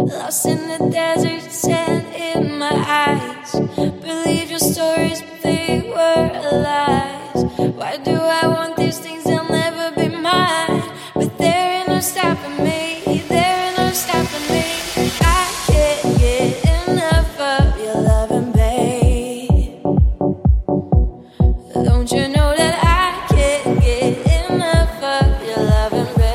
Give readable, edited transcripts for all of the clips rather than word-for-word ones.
Lost in the desert, sand in my eyes. Believe your stories, but they were lies. Why do I want these things? They'll never be mine. But there ain't no stopping me. There ain't no stopping me. I can't get enough of your loving, babe. Don't you know that I can't get enough of your loving, babe?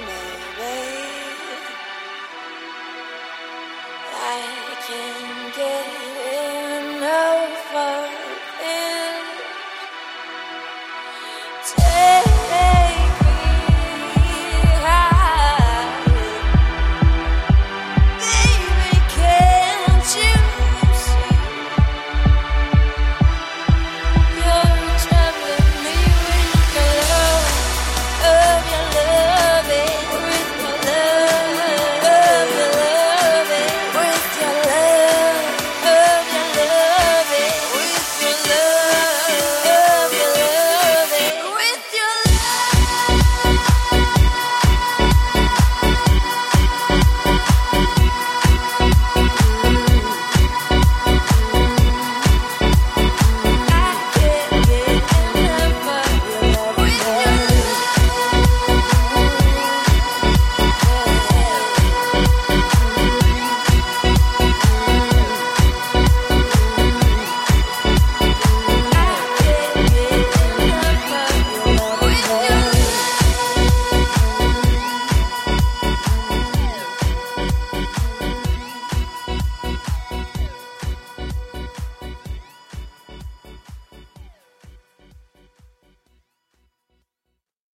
I can get